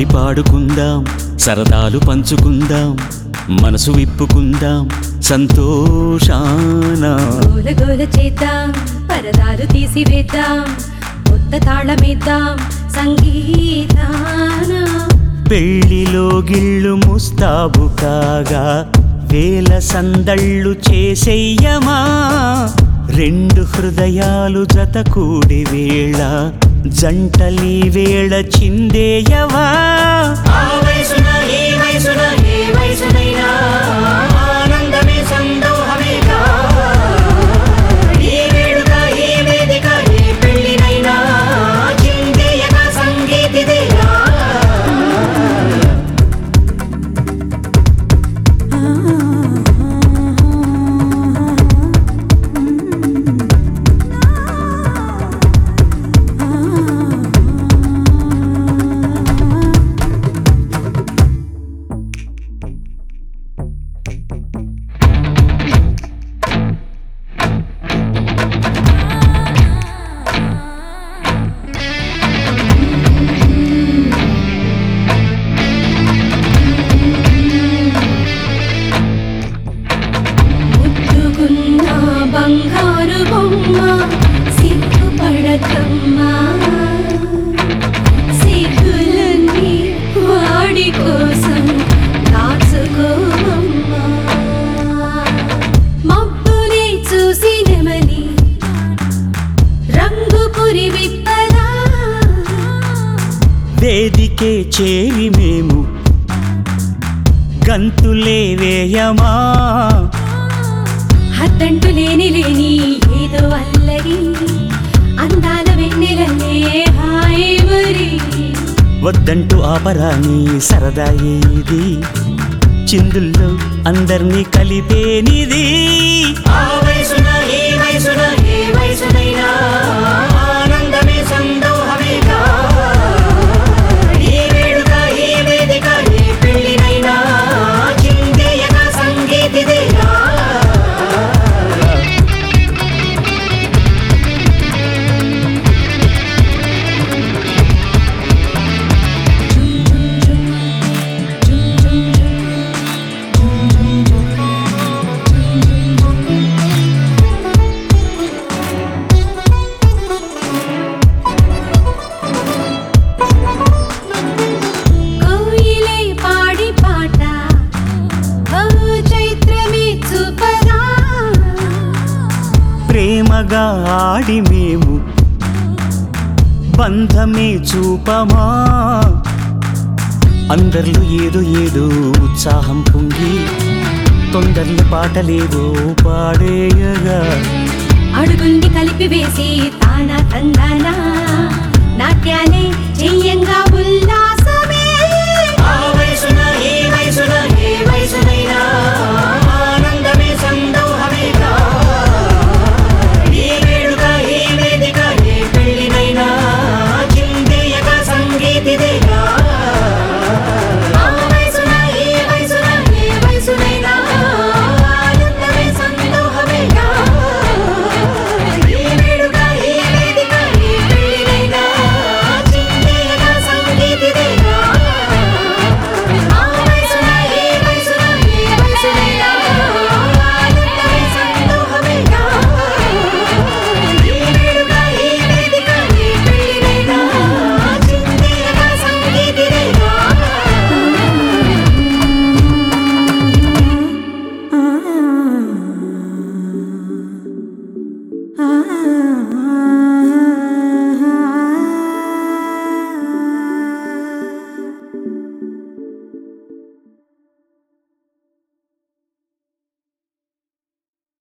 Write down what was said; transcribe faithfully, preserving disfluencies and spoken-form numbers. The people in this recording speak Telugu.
పాడి పాడుకుందాం, సరదాలు పంచుకుందాం, మనసు విప్పుకుందాం సంతోషాన. గోల గోల చేద్దాం, పరదాలు తీసివేద్దాం, కొత్త తాళమేద్దాం సంగీతాన. పెళ్లిలో గిళ్ళు ముస్తాబు కాగా వేల సందళ్ళు చేసెయ్యమా. రెండు హృదయాలు జత కూడి వేళ జంటలీ వేళ చిందేయవా. బంగారు బొమ్మ సిగ్గుపడకమ్మా, సిగ్గులన్నీ వాడి కోసం దాచుకోవమ్మా. మబ్బుని చూసి నెమలి రంగు పురి విప్పదా. వేదికే చేరి మేము గంతులే వేయమా. హద్దంటు లేని లేని ఏదో అల్లరి అందాల వెన్నెలనే హాయ్ మరి. వద్దంటూ ఆపరాని సరదా ఏది, చిందుల్లో అందర్నీ కలిపేనిది. ప్రేమగా ఆడి మేము బంధమే చూపమా. అందరిలో ఏదో ఏదో ఉత్సాహం పొంగి తొందరలు పాటలేవో పాడేయగా. అడుగుండి కలిపి వేసి తానా తందానా నాట్యాలే చెయ్యంగా